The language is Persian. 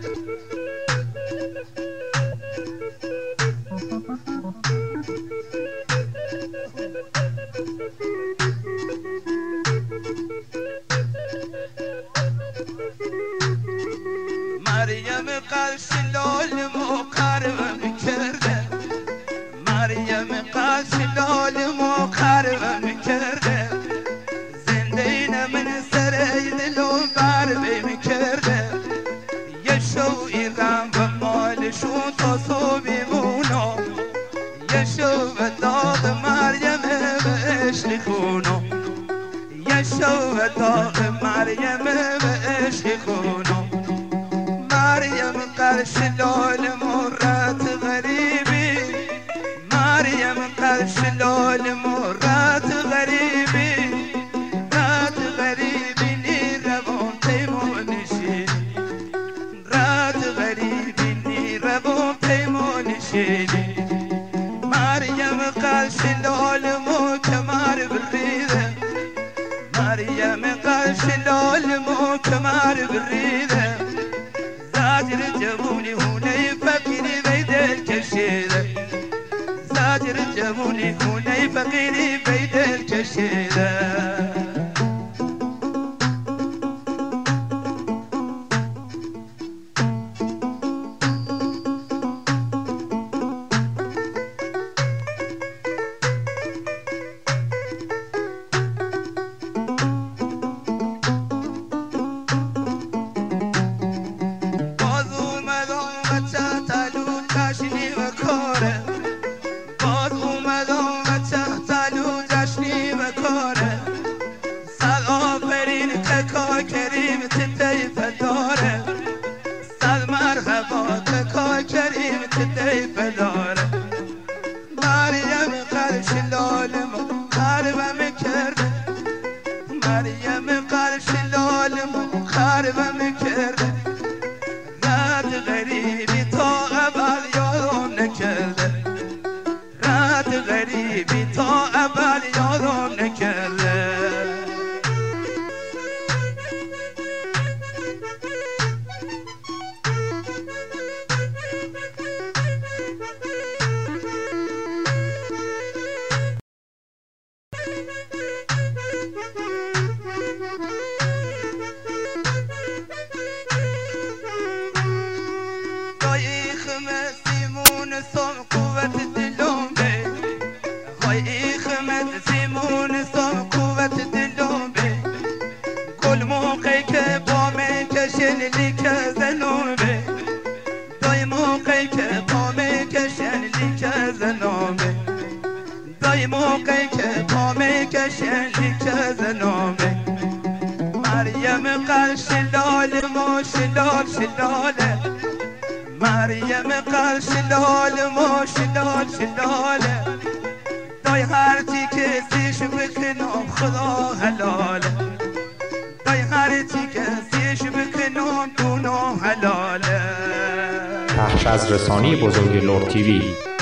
مریم قلش لالم و قربم کرده، مریم قلش لالم و قربم کرده، زنده من سر دلم بربم کرده، یه شو ایران به مالشون تا صبح مونو، یه شو به داغ مریم به عشق خونو، یه شو به داغ مریم به عشق خونو. مریم قرش لال مرات غریبی، مریم قرش لال مرات غریبی، رات غریبی نی روان پیمونشی، رات غریبی نی روان پیمونشی. مریم قرش لال مو کمر بریده، مریم قرش لال مو کمر بریده، زاجر جمونی هونی فقیری بیدل کشیده، زاجر جمونی هونی فقیری بیدل کشیده. مریم قرش لالم خربم کرده، مریم قرش لالم خربم کرده، رد غریبی تا اول یارم نکرده، رد غریبی تا اول یارم نکرده. سام قوت دلم به های خمد زیمون سام قوت دلم به گل موقعی که با من کشن لیک زنم به دای موقعی که با من کشن لیک زنم به دای موقعی که با من کشن لیک زنم به مریم قرش لال ما شلال شلاله، مریم قرش لال ما شلال شلاله، دای هر چی که سیش بکنم خدا حلاله، دای هر چی که سیش بکنم دونم حلاله. پخش از رسانه بزرگ لرد تیوی.